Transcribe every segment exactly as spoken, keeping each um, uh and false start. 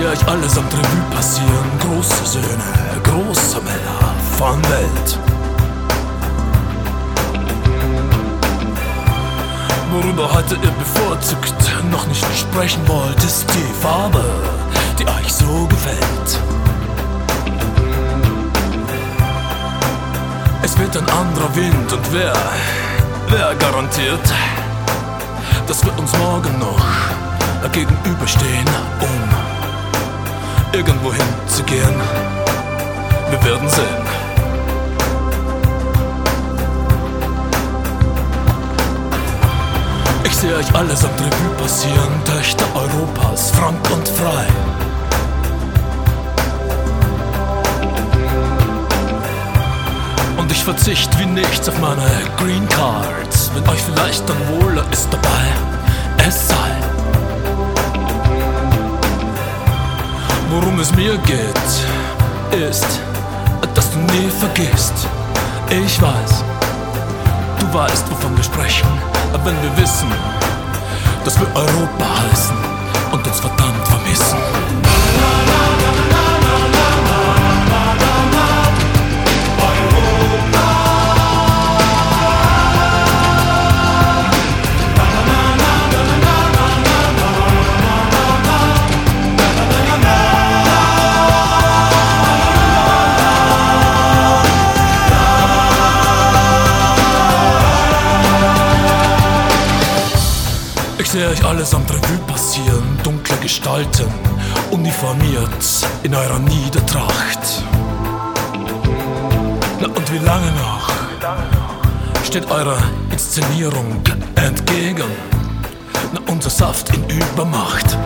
sehe euch allesamt Revue passieren, große Söhne, große Männer von Welt. Worüber heute ihr bevorzugt noch nicht sprechen wollt, ist die Farbe, die euch so gefällt. Es wird ein anderer Wind und wer, wer garantiert, dass wir uns morgen noch gegenüberstehen, um irgendwo hinzugehen? Wir werden sehen. Ich sehe euch allesamt Revue passieren, Töchter Europas, frank und frei. Und ich verzichte wie nichts auf meine Green Cards, wenn euch vielleicht dann wohler ist dabei, es sei. Worum es mir geht, ist, dass du nie vergisst. Ich weiß, du weißt, wovon wir sprechen, aber wenn wir wissen, dass wir Europa heißen und uns verdammt vermissen. Ich sehe euch allesamt Revue passieren, dunkle Gestalten, uniformiert in eurer Niedertracht. Na und wie lange noch steht eurer Inszenierung entgegen? Na, unser Saft in Übermacht.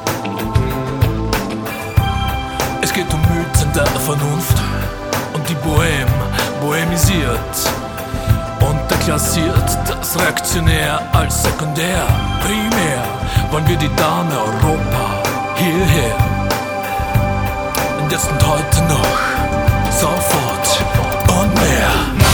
Es geht um Mythen der Vernunft und die Bohème bohemisiert und deklassiert das Reaktionär als sekundär. Primär wollen wir die Dame Europa hierher. Und jetzt und heute noch, sofort und mehr.